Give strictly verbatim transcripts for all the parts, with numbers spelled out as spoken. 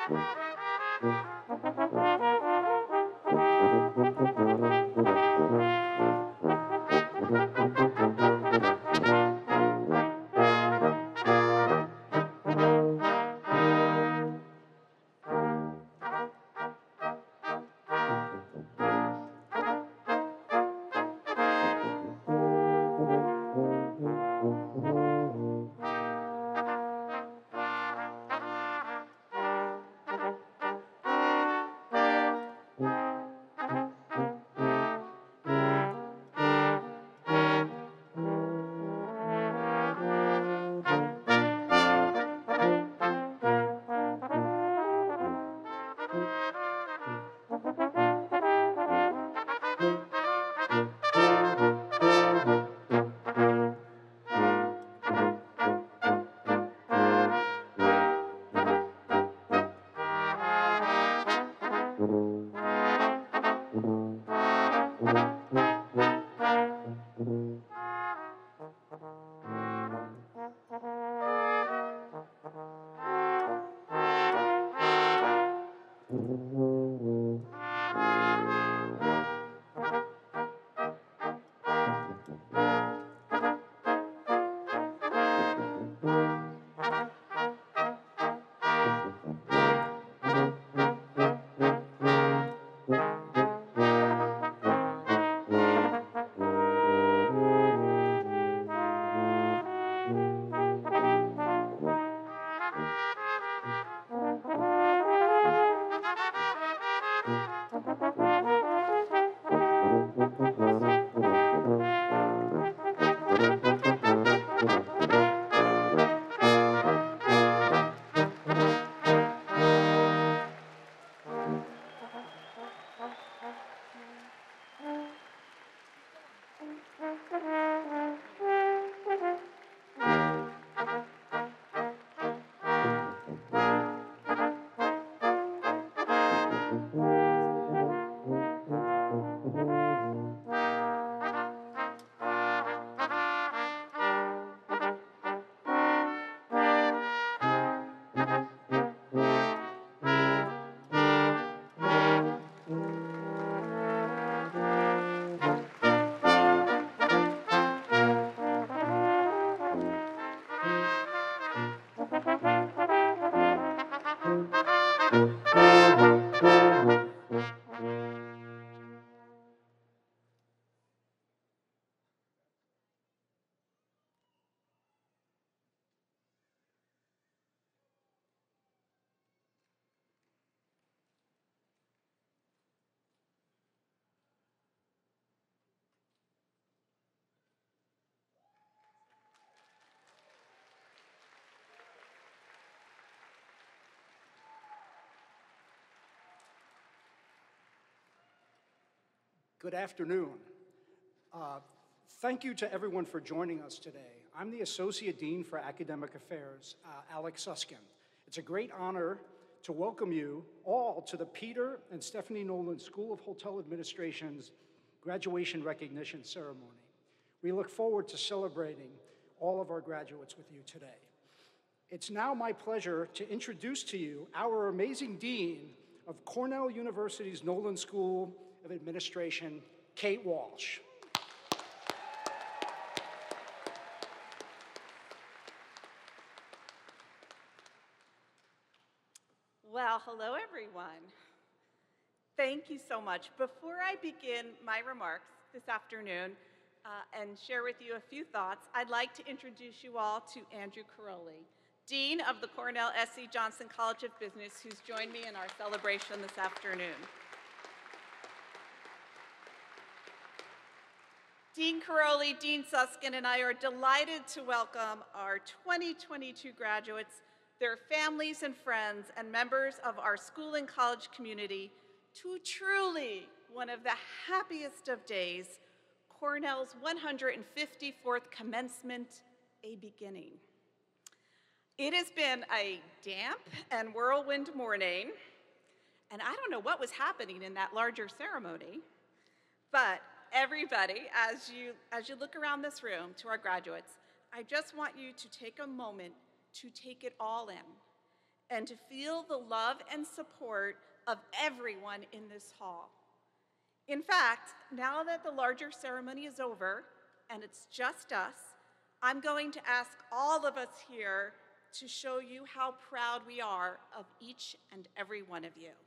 Good afternoon. Uh, thank you to everyone for joining us today. I'm the Associate Dean for Academic Affairs, uh, Alex Suskin. It's a great honor to welcome you all to the Peter and Stephanie Nolan School of Hotel Administration's graduation recognition ceremony. We look forward to celebrating all of our graduates with you today. It's now my pleasure to introduce to you our amazing Dean of Cornell University's Nolan School of Administration, Kate Walsh. Well, hello everyone. Thank you so much. Before I begin my remarks this afternoon uh, and share with you a few thoughts, I'd like to introduce you all to Andrew Caroli, Dean of the Cornell S C Johnson College of Business, who's joined me in our celebration this afternoon. Dean Caroli, Dean Suskin, and I are delighted to welcome our twenty twenty-two graduates, their families and friends, and members of our school and college community to truly one of the happiest of days, Cornell's one hundred fifty-fourth commencement, a beginning. It has been a damp and whirlwind morning, and I don't know what was happening in that larger ceremony, but everybody, as you, as you look around this room to our graduates, I just want you to take a moment to take it all in and to feel the love and support of everyone in this hall. In fact, now that the larger ceremony is over and it's just us, I'm going to ask all of us here to show you how proud we are of each and every one of you.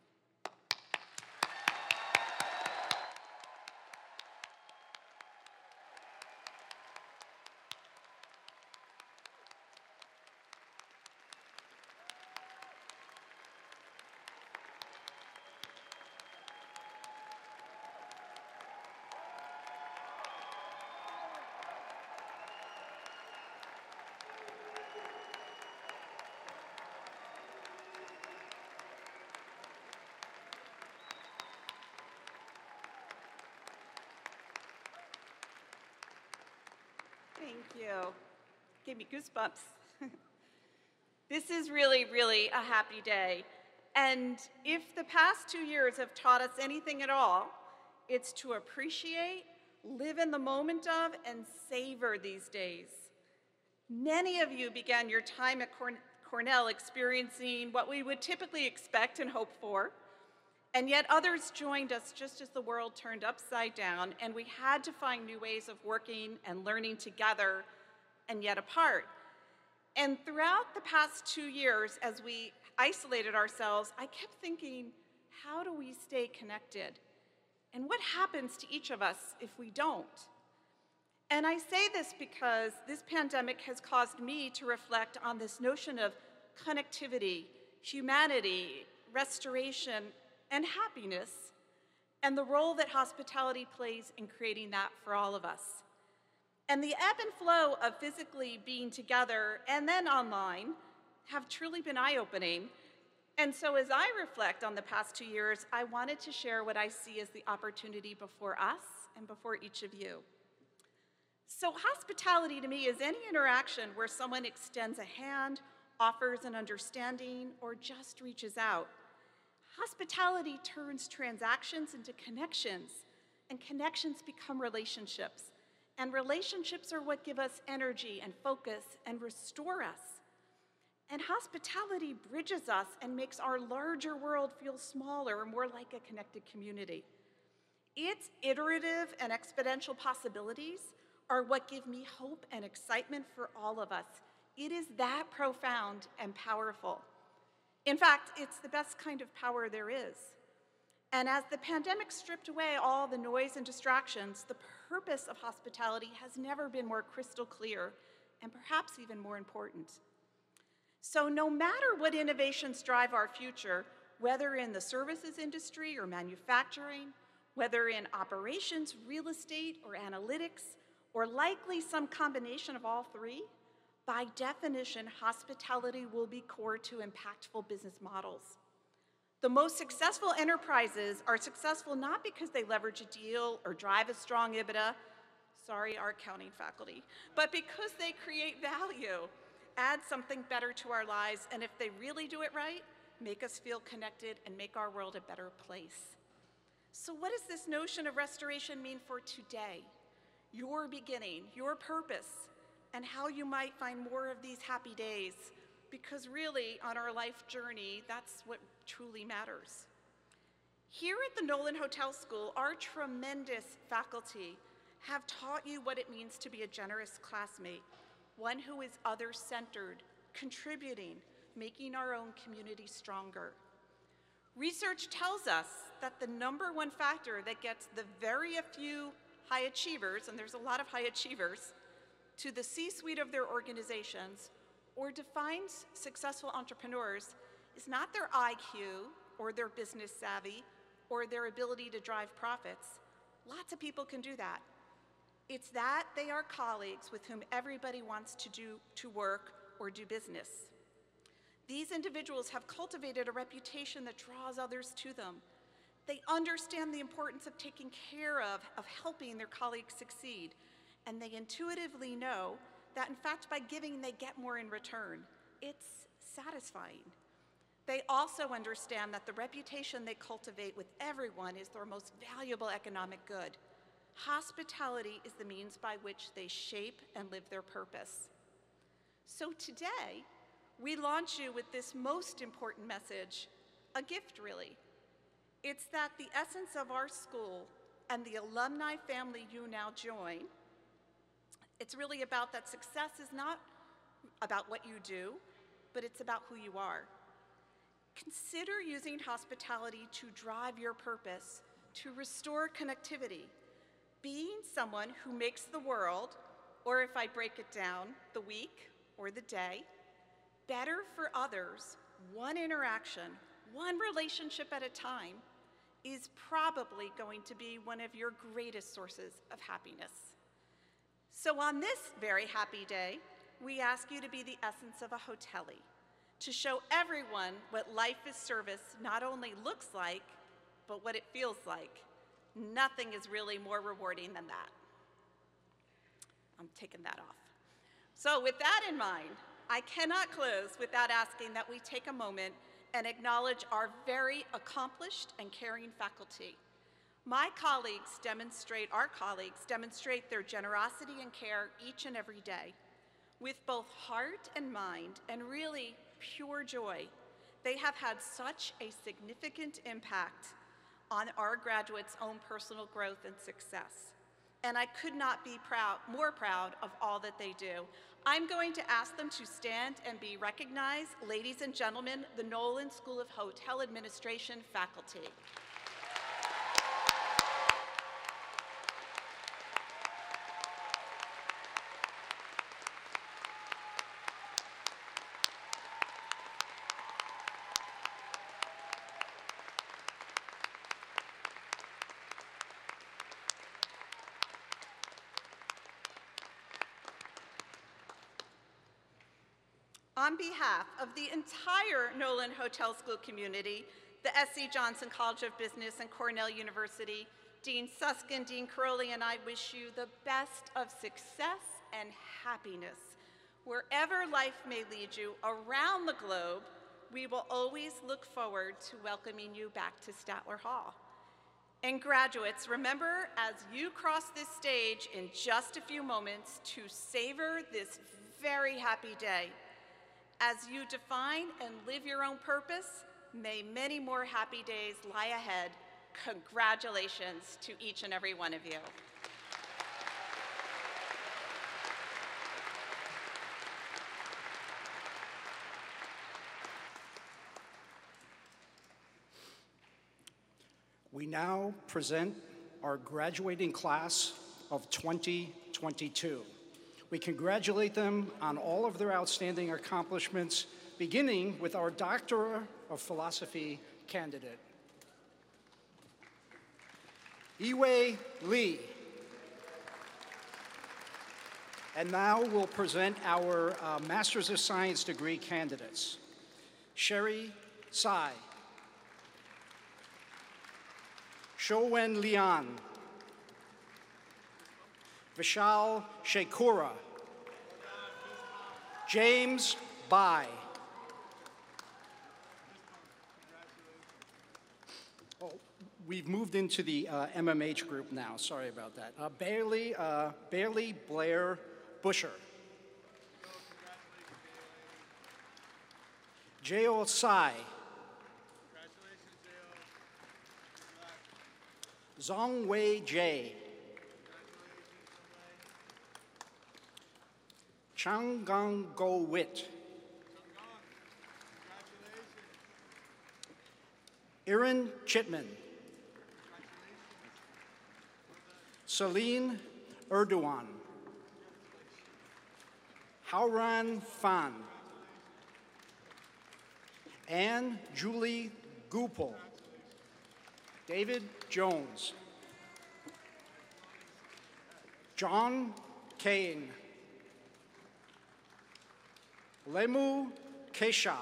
Thank you. Gave me goosebumps. This is really, really a happy day. And if the past two years have taught us anything at all, it's to appreciate, live in the moment of, and savor these days. Many of you began your time at Cornell experiencing what we would typically expect and hope for, and yet others joined us just as the world turned upside down, and we had to find new ways of working and learning together and yet apart. And throughout the past two years, as we isolated ourselves, I kept thinking, how do we stay connected? And what happens to each of us if we don't? And I say this because this pandemic has caused me to reflect on this notion of connectivity, humanity, restoration, and happiness, and the role that hospitality plays in creating that for all of us. And the ebb and flow of physically being together and then online have truly been eye-opening. And so as I reflect on the past two years, I wanted to share what I see as the opportunity before us and before each of you. So hospitality to me is any interaction where someone extends a hand, offers an understanding, or just reaches out. Hospitality turns transactions into connections, and connections become relationships. And relationships are what give us energy and focus and restore us. And hospitality bridges us and makes our larger world feel smaller, more like a connected community. Its iterative and exponential possibilities are what give me hope and excitement for all of us. It is that profound and powerful. In fact, it's the best kind of power there is. And as the pandemic stripped away all the noise and distractions, the purpose of hospitality has never been more crystal clear, and perhaps even more important. So no matter what innovations drive our future, whether in the services industry or manufacturing, whether in operations, real estate, or analytics, or likely some combination of all three, by definition, hospitality will be core to impactful business models. The most successful enterprises are successful not because they leverage a deal or drive a strong EBITDA, sorry, our accounting faculty, but because they create value, add something better to our lives, and if they really do it right, make us feel connected and make our world a better place. So what does this notion of restoration mean for today? Your beginning, your purpose, and how you might find more of these happy days, because really, on our life journey, that's what truly matters. Here at the Nolan Hotel School, our tremendous faculty have taught you what it means to be a generous classmate, one who is other-centered, contributing, making our own community stronger. Research tells us that the number one factor that gets the very few high achievers, and there's a lot of high achievers, to the C-suite of their organizations or defines successful entrepreneurs is not their I Q or their business savvy or their ability to drive profits. Lots of people can do that. It's that they are colleagues with whom everybody wants to do to work or do business. These individuals have cultivated a reputation that draws others to them. They understand the importance of taking care of, of helping their colleagues succeed. And they intuitively know that, in fact, by giving, they get more in return. It's satisfying. They also understand that the reputation they cultivate with everyone is their most valuable economic good. Hospitality is the means by which they shape and live their purpose. So today, We launch you with this most important message, a gift really. It's that the essence of our school and the alumni family you now join, it's really about that success is not about what you do, but it's about who you are. Consider using hospitality to drive your purpose, to restore connectivity, being someone who makes the world, or if I break it down, the week or the day, better for others, one interaction, one relationship at a time, is probably going to be one of your greatest sources of happiness. So on this very happy day, we ask you to be the essence of a hotelie, to show everyone what life as service not only looks like, but what it feels like. Nothing is really more rewarding than that. I'm taking that off. So with that in mind, I cannot close without asking that we take a moment and acknowledge our very accomplished and caring faculty. My colleagues demonstrate, our colleagues demonstrate their generosity and care each and every day. With both heart and mind, and really pure joy, they have had such a significant impact on our graduates' own personal growth and success. And I could not be proud, more proud of all that they do. I'm going to ask them to stand and be recognized. Ladies and gentlemen, the Nolan School of Hotel Administration faculty. On behalf of the entire Nolan Hotel School community, the S C Johnson College of Business and Cornell University, Dean Susskind, Dean Caroli, and I wish you the best of success and happiness. Wherever life may lead you around the globe, we will always look forward to welcoming you back to Statler Hall. And graduates, remember as you cross this stage in just a few moments to savor this very happy day. As you define and live your own purpose, may many more happy days lie ahead. Congratulations to each and every one of you. We now present our graduating class of twenty twenty-two. We congratulate them on all of their outstanding accomplishments, beginning with our Doctor of Philosophy candidate, Iwei Lee. And now we'll present our uh, Master's of Science degree candidates, Sherry Tsai, Shouwen Lian, Vishal Shekura, James Bai. Oh, we've moved into the uh, M M H group now. Sorry about that. Uh, Bailey, uh, Bailey Blair Busher. Jeo Tsai. Zong Wei Jie. Changgang Go Wit. Erin Chitman. Celine Erdogan. Hauran Fan. Anne Julie Gupel. David Jones. John Kane. Lemu Kesha.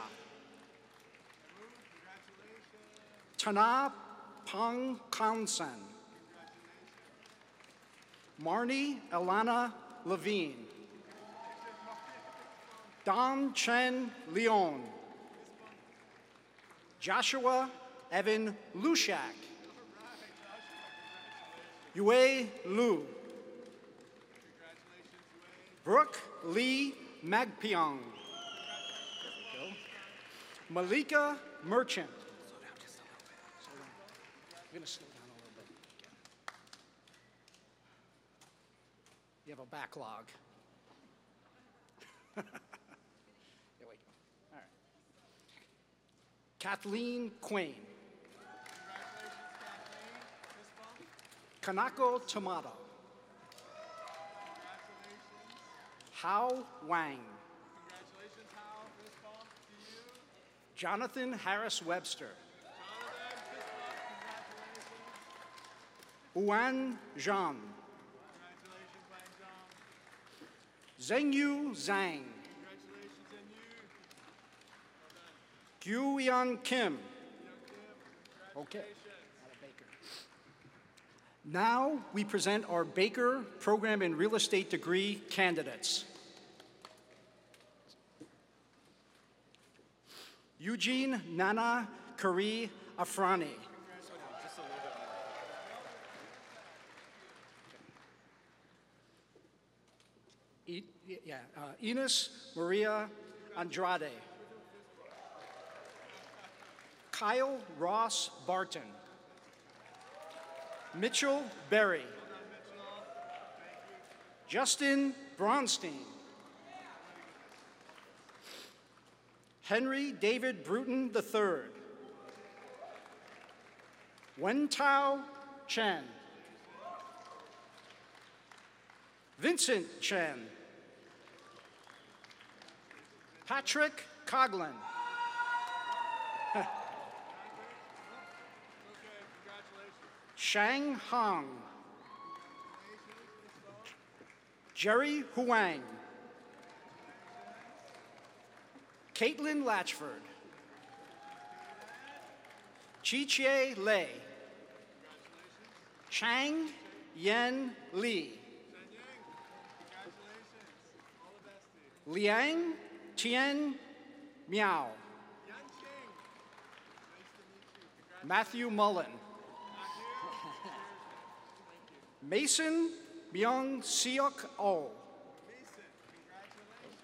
Tana Pang Kansan. Marnie Alana Levine. Don Chen Leon. Joshua Evan Lushak. Yue Lu. Brooke Lee Magpiong. Malika Merchant. Slow down just a little bit. Slow down. I'm going to slow down a little bit. You have a backlog. Here we go. All right. Kathleen Quain. Kanako Tomato. Hao Wang. Congratulations, Hal. Fist bump to you. Jonathan Harris Webster. Jonathan, fist bump. Congratulations. Huan Zhang. Congratulations, Wang Zhang. Zhengyu Zhang. Congratulations, and you. Well done. Guyan Kim. Young Kim, Okay. congratulations. Now we present our Baker Program in Real Estate degree candidates. Eugene Nana Kari Afrani. E- yeah, uh, Enos Maria Andrade. Kyle Ross Barton. Mitchell Berry. Justin Bronstein. Henry David Bruton the third. Wentao Chen. Vincent Chen. Patrick Coughlin. Okay, congratulations. Shang Hong. Jerry Huang. Caitlin Latchford. Chi-Chie Lei. Chang Yen Li. Congratulations. All the best to you. Liang Tian Miao. Yan Ching. Nice to meet you. Congratulations. Matthew Mullen. Mason Byung Seok Oh. Mason, congratulations.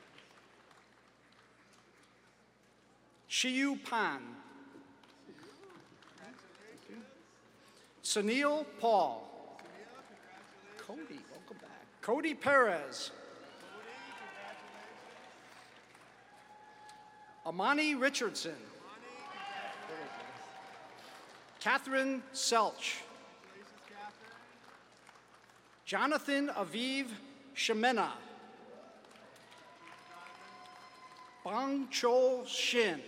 Shiyu Pan. Sunil Paul. Cody, welcome back. Cody Perez. Amani Richardson. Catherine Selch. Jonathan Aviv Shemena. Bang Chol Shin.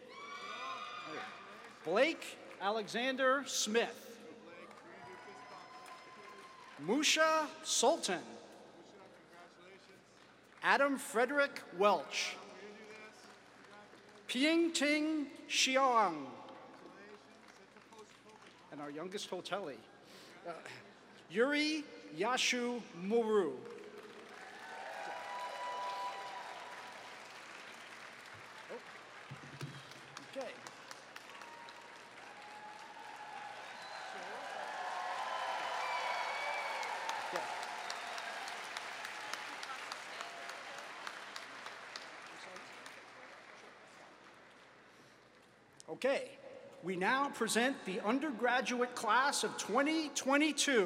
Blake Alexander Smith. Musha Sultan. Adam Frederick Welch. Ping Ting Xiang. And our youngest hotelie, uh, Yuri Yashu Muru. Oh. Okay. Okay. Okay, we now present the undergraduate class of twenty twenty-two.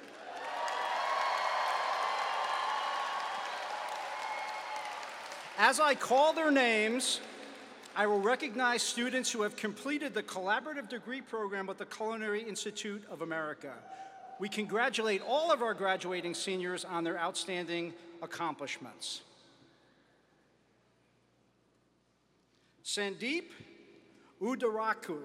As I call their names, I will recognize students who have completed the collaborative degree program with the Culinary Institute of America. We congratulate all of our graduating seniors on their outstanding accomplishments. Sandeep Udaraku.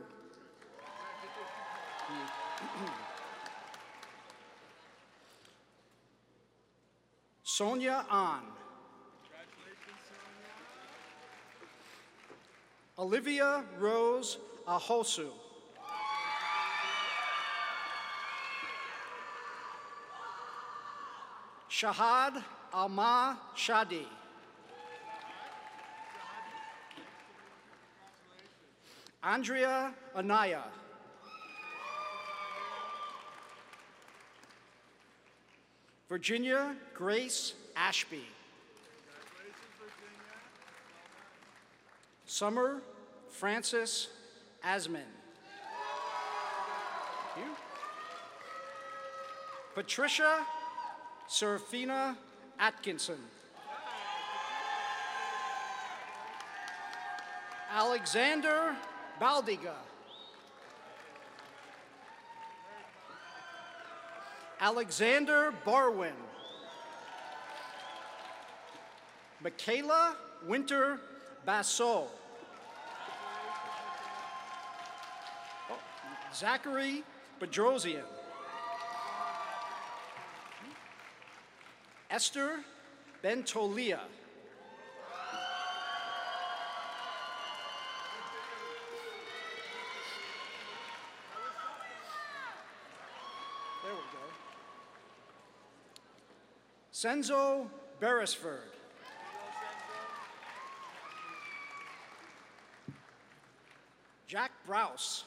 Sonia An. Olivia Rose Ahosu. Shahad Alma Shadi. Andrea Anaya. Virginia Grace Ashby. Summer Francis Asman. Thank you. Patricia Serafina Atkinson. Alexander Baldiga. Alexander Barwin. Michaela Winter Basso. Oh, Zachary Bedrosian. Esther Bentolia. There we go. Senzo Beresford. Jack Browse.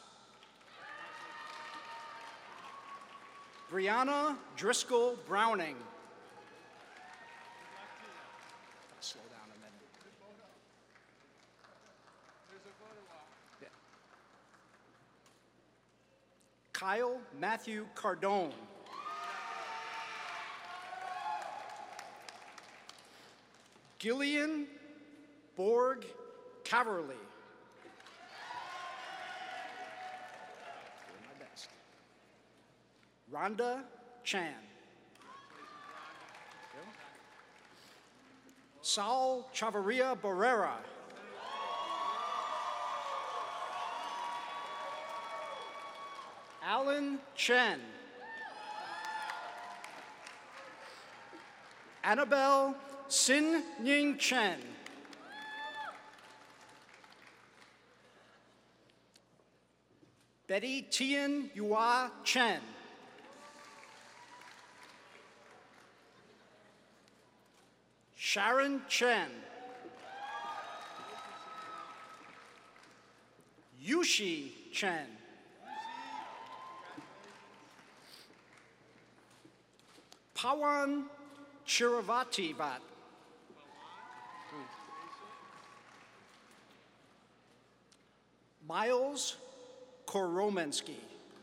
Brianna Driscoll Browning. Slow down a minute. Yeah. Kyle Matthew Cardone. Gillian Borg Caverly. Doing my best. Rhonda Chan. Saul Chavarria Barrera. Alan Chen. Annabelle Sin Ying Chen. Betty Tien Yua Chen. Sharon Chen. Yushi Chen. Pawan Chiravativat. Miles Koromensky.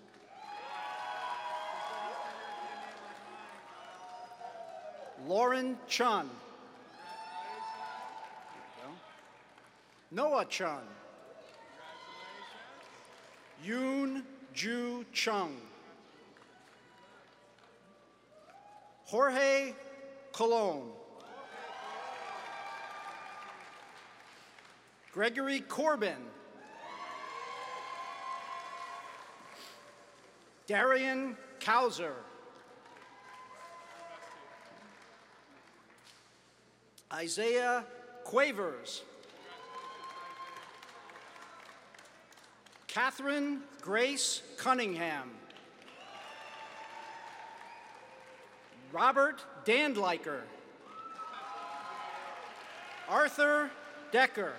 Lauren Chun. Noah Chun. Yoon Ju Chung. Jorge Colon. Gregory Corbin. Darian Kauser. Isaiah Quavers. Catherine Grace Cunningham. Robert Dandliker. Arthur Decker.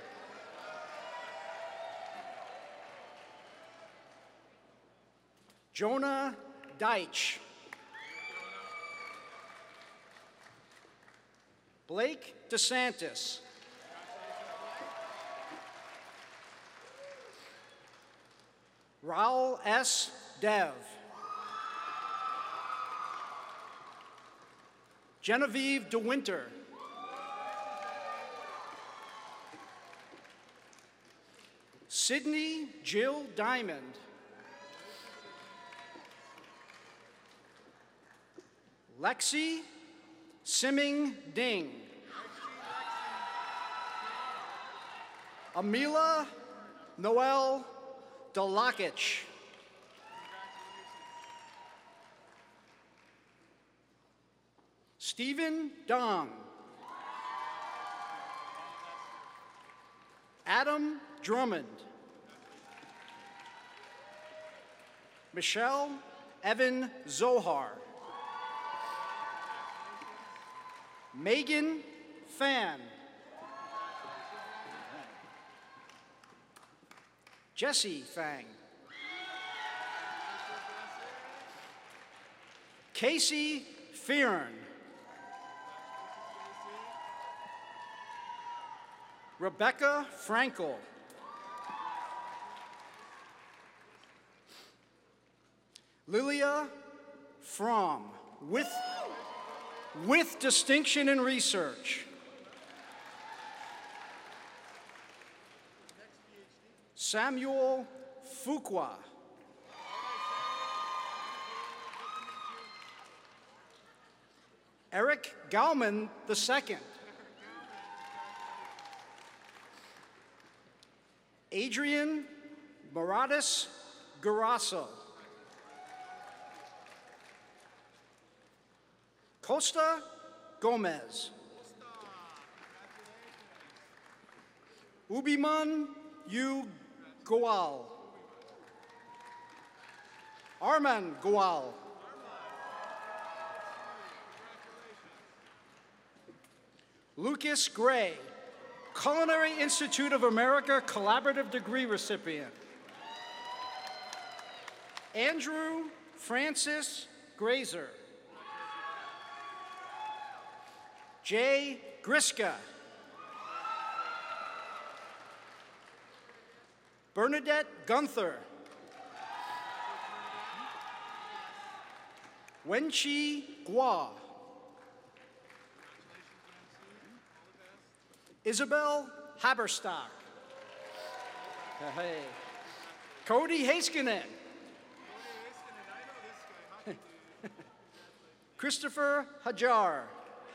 Jonah Deitch. Blake DeSantis. Raul S. Dev. Genevieve DeWinter. Sydney Jill Diamond. Lexi Simming Ding. Amila Noel Delakich. Stephen Dong. Adam Drummond. Michelle Evan Zohar. Megan Fan. Jesse Fang. Casey Fearn. Rebecca Frankel. Lilia Fromm, with, with distinction in research. Samuel Fuqua. Eric Gauman the second. Adrian Moratis Garasso. Costa Gomez. Ubiman Yu Goal. Arman Goal. Lucas Gray, Culinary Institute of America Collaborative Degree recipient. Andrew Francis Grazer. Jay Griska. Bernadette Gunther. Wenqi Gua. Isabel Haberstock. Hey. Cody Haskinen. Christopher Hajar.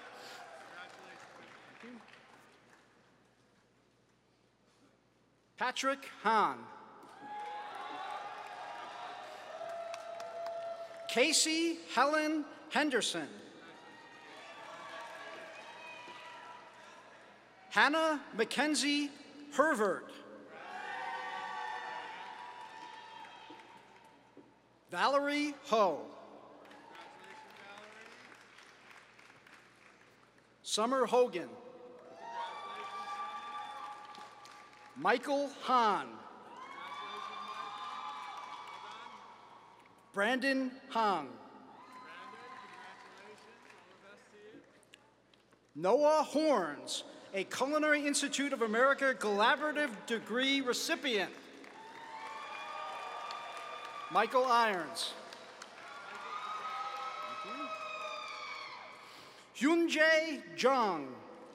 Patrick Hahn. Casey Helen Henderson. Hannah Mackenzie Hervert. Valerie Ho. Summer Hogan. Michael Hahn. Brandon Hong. Noah Horns, a Culinary Institute of America Collaborative Degree recipient. Michael Irons. Hyunjae Jung.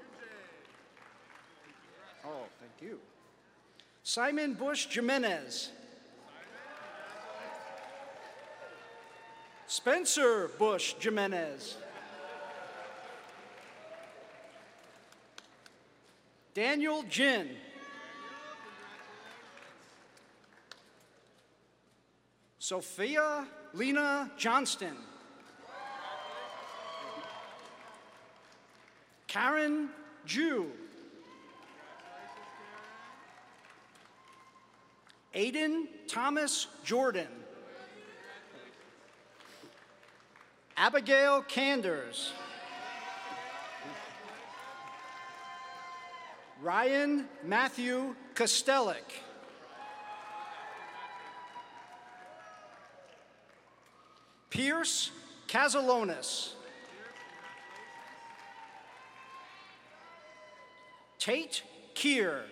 Oh, thank you. Simon Bush Jimenez. Spencer Bush Jimenez. Daniel Jin. Sophia Lena Johnston. Karen Ju. Aiden Thomas Jordan. Abigail Canders. Ryan Matthew Kostelik. Pierce Casalonis. Tate Keir.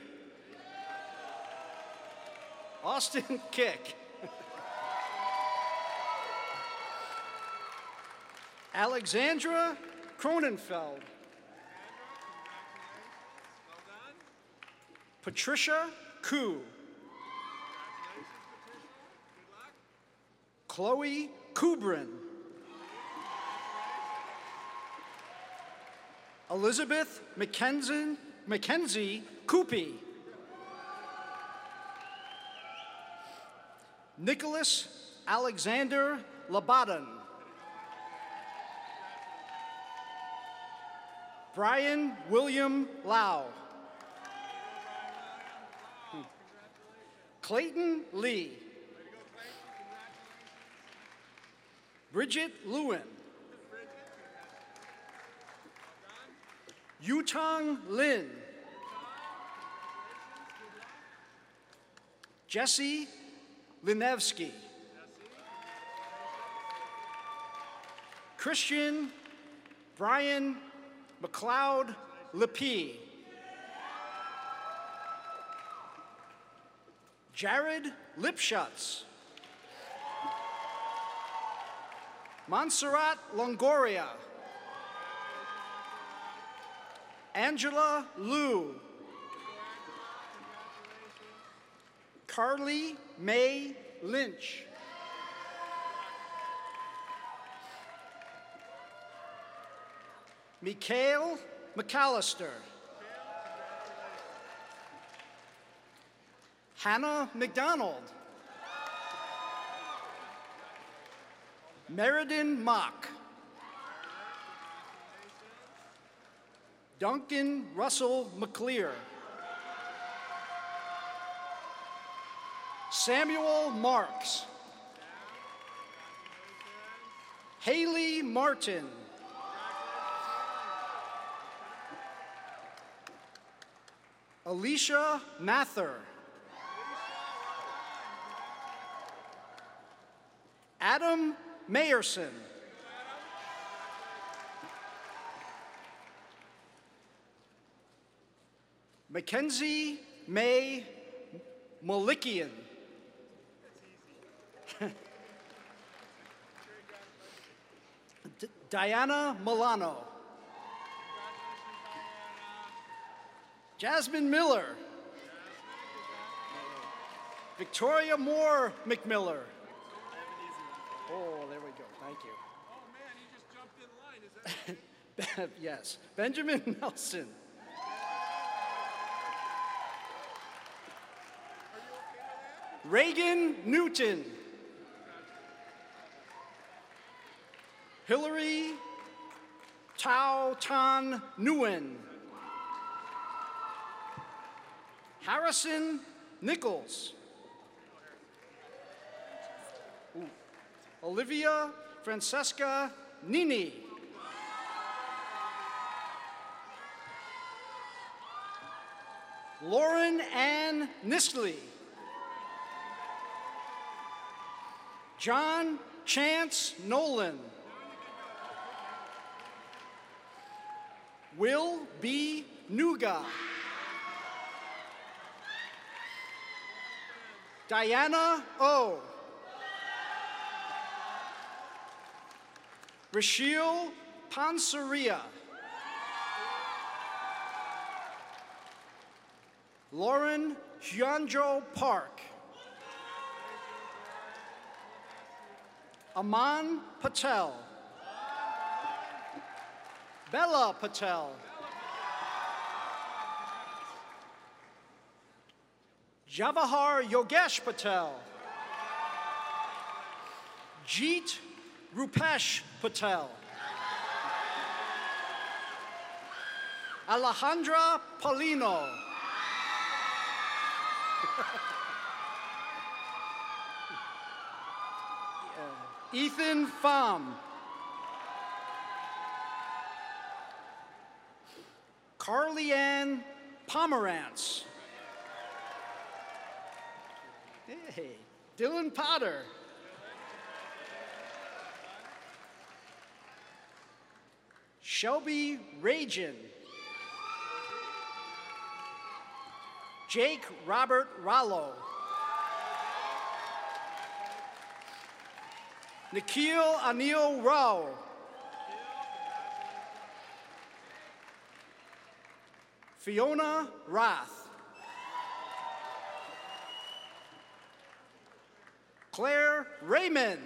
Austin Kick. Alexandra Cronenfeld. Patricia Koo. Chloe Kubrin. Elizabeth Mackenzie, Mackenzie Coopy. Nicholas Alexander Labadan. Brian William Lau. Clayton Lee. Bridget Lewin. Yutong Lin. Jesse Linevsky. Christian Brian McLeod Lepee. Jared Lipschutz. Montserrat Longoria. Angela Liu. Carly Mae Lynch. Mikhail McAllister. Hannah McDonald. Meriden Mock. Duncan Russell McClear. Samuel Marks. Haley Martin. Alicia Mather. Adam Mayerson. Mackenzie May Malikian. D- Diana Milano. Jasmine Miller. Victoria Moore McMiller. Oh, there we go. Thank you. Oh man, he just jumped in line. Is that Yes. Benjamin Nelson. Reagan Newton. Hillary Tao Tan Nguyen. Harrison Nichols. Ooh. Olivia Francesca Nini. Lauren Ann Nistley. John Chance Nolan. Will B. Nuga. Diana O. Rachel Pansaria. Lauren Hyunjo Park. Aman Patel. Bella Patel. Javahar Yogesh Patel. Jeet Rupesh Patel. Alejandra Paulino. Ethan Pham. Carly Ann Pomerantz. Hey, Dylan Potter. Shelby Rajan. Jake Robert Rollo. Nikhil Anil Rao. Fiona Rath. Claire Raymond.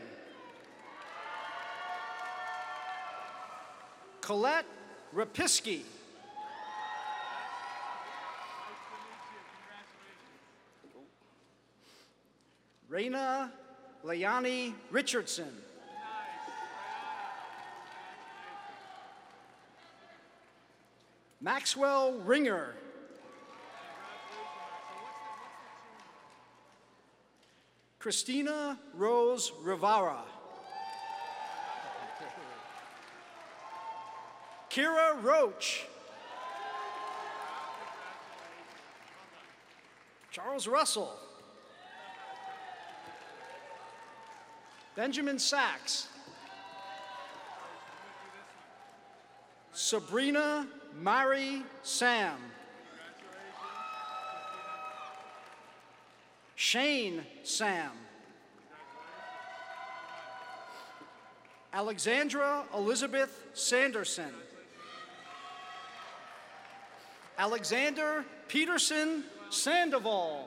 Colette Rapisky. Raina Layani Richardson. Maxwell Ringer. Christina Rose Rivera. Kira Roach. Charles Russell. Benjamin Sachs. Sabrina Mary Sam. Shane Sam. Alexandra Elizabeth Sanderson. Alexander Peterson Sandoval.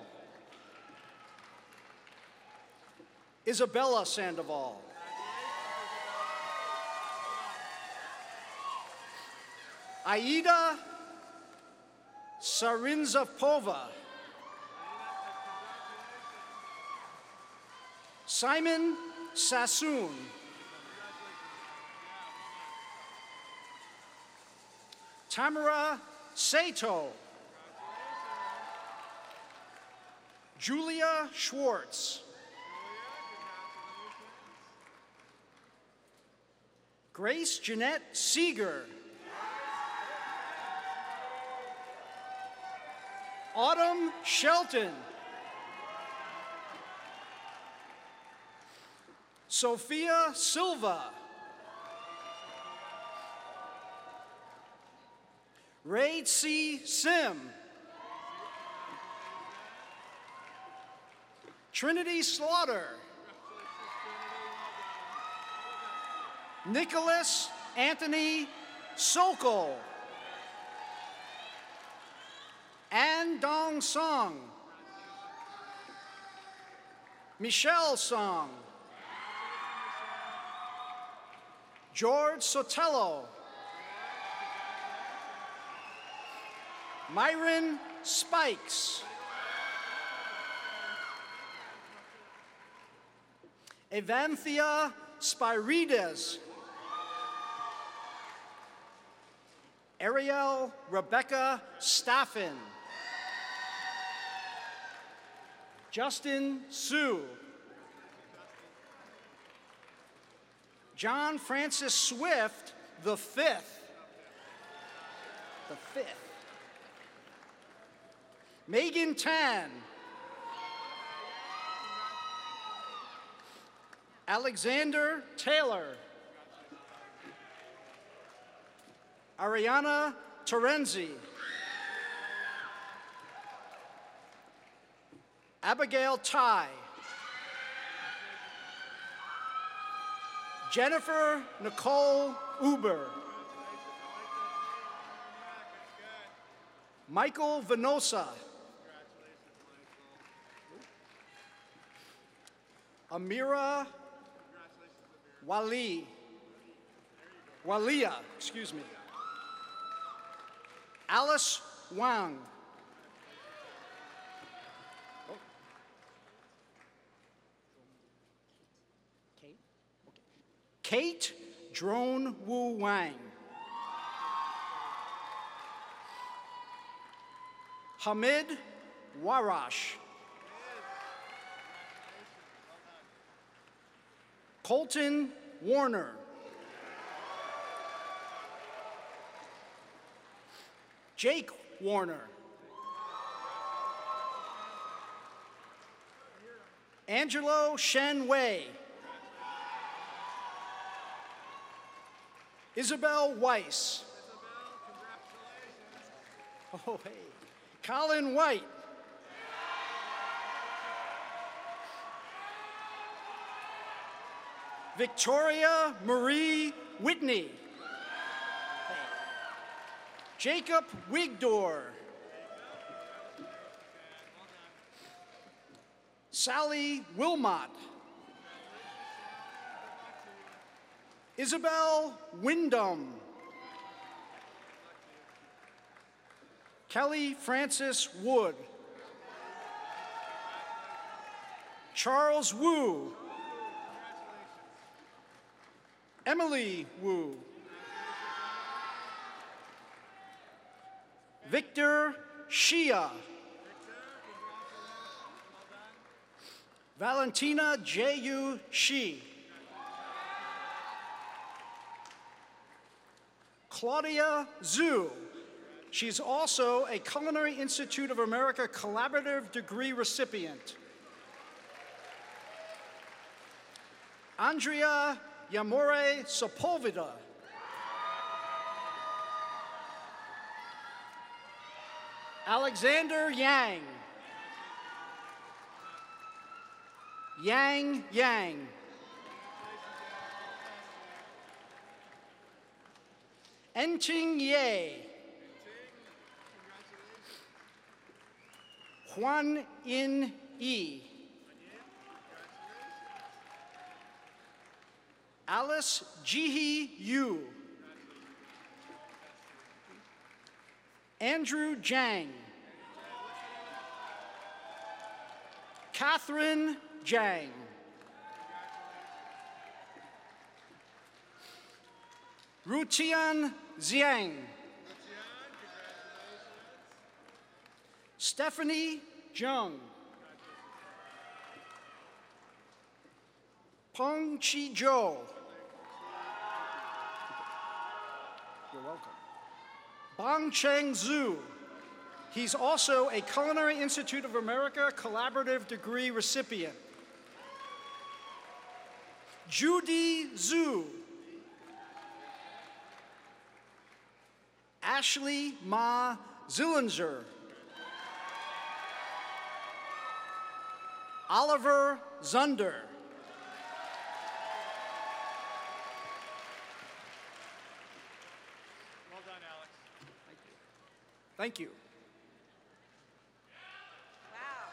Isabella Sandoval. Aida Sarinzapova. Simon Sassoon. Tamara Sato. Julia Schwartz. Grace Jeanette Seeger. Autumn Shelton. Sophia Silva. Ray C. Sim. Trinity Slaughter. Nicholas Anthony Sokol. An Dong Song. Michelle Song. George Sotelo. Myron Spikes. Evanthea Spirides. Ariel Rebecca Staffen. Justin Sue. John Francis Swift, the fifth. The fifth. Megan Tan. Alexander Taylor. Ariana Terenzi. Abigail Tai. Jennifer Nicole Uber. Michael Venosa. Amira Wali. Walia, excuse me. Alice Wang. Oh. Kate? Okay. Kate Drone Wu Wang. Hamid Warash. Colton Warner. Jake Warner. Angelo Shen Wei. Isabel Weiss. Oh, hey. Colin White. Victoria Marie Whitney. Jacob Wigdor. Sally Wilmot. Isabel Wyndham. Kelly Francis Wood. Charles Wu. Emily Wu. Victor Shia. Valentina J U Shi. Claudia Zhu. She's also a Culinary Institute of America Collaborative Degree recipient. Andrea Yamore Sepulveda. Alexander Yang. Yang Yang. Enting Ye. Huan In Yi. Alice Jihi Yu. Andrew Jang. Catherine Jang. Rutian Zhang. Stephanie Zheng. Peng Chi Zhou. You're welcome. Bang Cheng Zhu. He's also a Culinary Institute of America collaborative degree recipient. Judy Zhu. Ashley Ma Zillinger. Oliver Zunder. Well done, Alex. Thank you. Wow.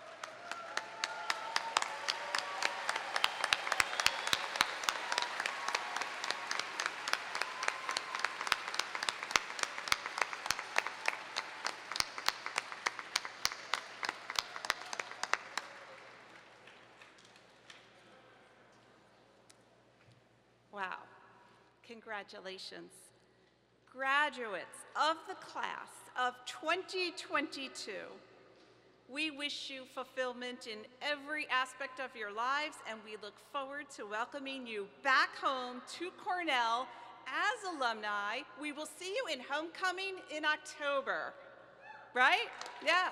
Wow. Congratulations. Graduates of the class of twenty twenty-two, we wish you fulfillment in every aspect of your lives, and we look forward to welcoming you back home to Cornell as alumni. We will see you in homecoming in October, right? Yes.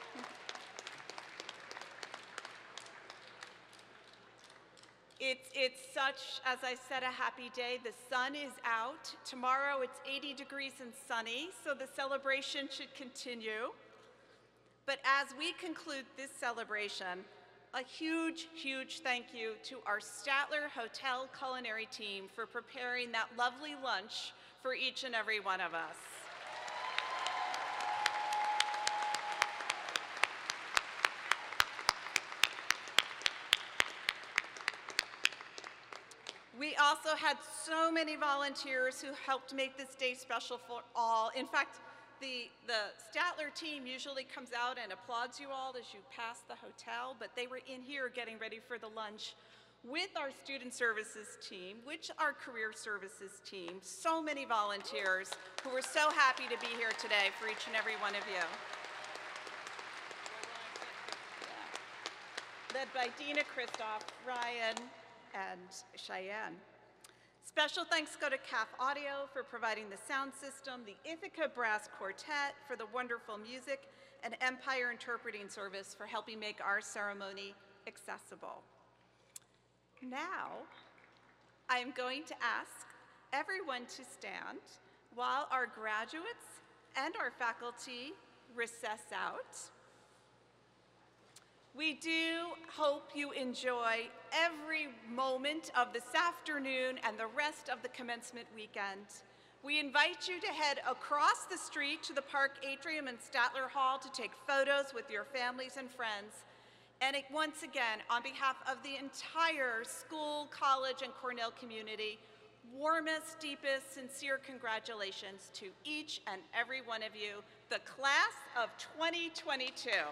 It's, it's such, as I said, a happy day. The sun is out. Tomorrow it's eighty degrees and sunny, so the celebration should continue. But as we conclude this celebration, a huge, huge thank you to our Statler Hotel culinary team for preparing that lovely lunch for each and every one of us. We also had so many volunteers who helped make this day special for all. In fact, the, the Statler team usually comes out and applauds you all as you pass the hotel, but they were in here getting ready for the lunch with our student services team, which our career services team, so many volunteers who were so happy to be here today for each and every one of you. Led by Dina Christoph, Ryan, and Cheyenne. Special thanks go to C A F Audio for providing the sound system, the Ithaca Brass Quartet for the wonderful music, and Empire Interpreting Service for helping make our ceremony accessible. Now, I am going to ask everyone to stand while our graduates and our faculty recess out. We do hope you enjoy every moment of this afternoon and the rest of the commencement weekend. We invite you to head across the street to the Park Atrium and Statler Hall to take photos with your families and friends. And it, once again, on behalf of the entire school, college, and Cornell community, warmest, deepest, sincere congratulations to each and every one of you, the class of twenty twenty-two.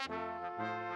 Thank you.